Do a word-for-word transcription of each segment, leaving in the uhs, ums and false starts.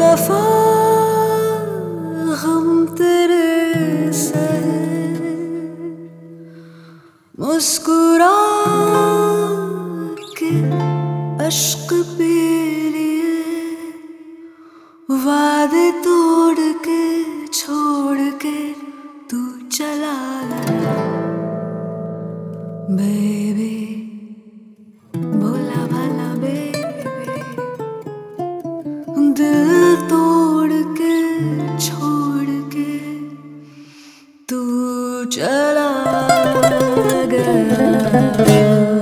बेवफा हम तेरे सहे, मुस्कुरा के अश्क पी लिए, वादे तोड़ के छोड़ के तू चला गया। बेबी भोला भाला बेबी, दिल तोड़ के छोड़ के तू चला गया।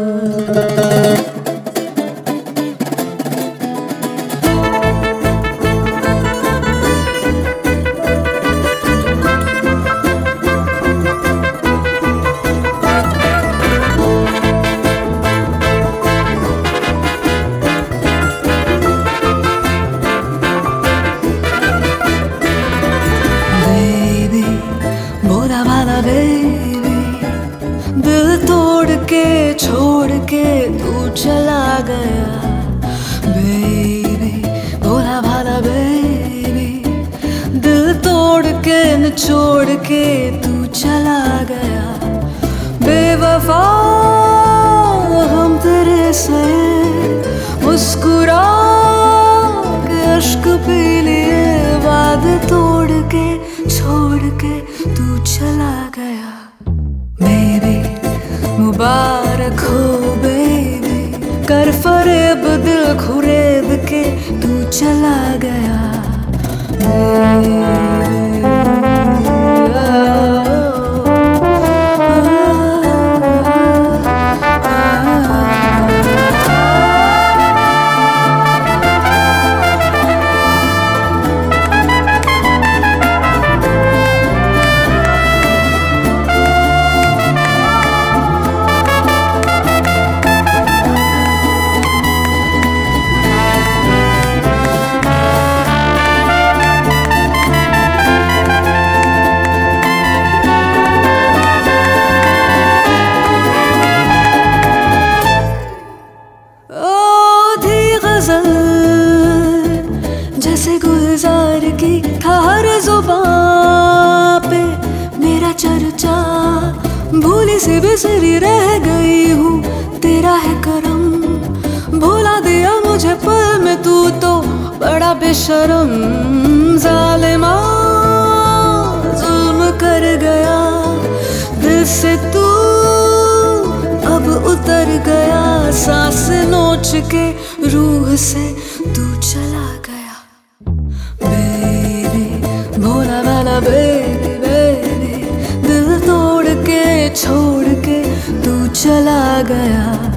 भोला भाला बेबी, दिल तोड़ के छोड़ के तू चला गया। बेबी भोला भाला बेबी, दिल तोड़ के निचोड़ के तू चला गया। बेवफा हम तेरे से, मुस्कुरा के अश्क पी लिए, वादे तोड़ के छोड़ के तू चला गया। बेबी मुबारक हो बेबी, कर फरेब दिल खुरेद के तू चला गया। जैसे गुलजार की था हर जुबां पे मेरा चर्चा, भूली सी बिसरी रह गई हूँ, तेरा है करम। भुला दिया मुझे पल में तू तो बड़ा बेशरम। जालिमा जुल्म कर गया दिल से तू, अब उतर गया सांस नोच के रूह से तू चला गया। बेबी भोला भाला बेबी बेबी, दिल तोड़ के छोड़ के तू चला गया।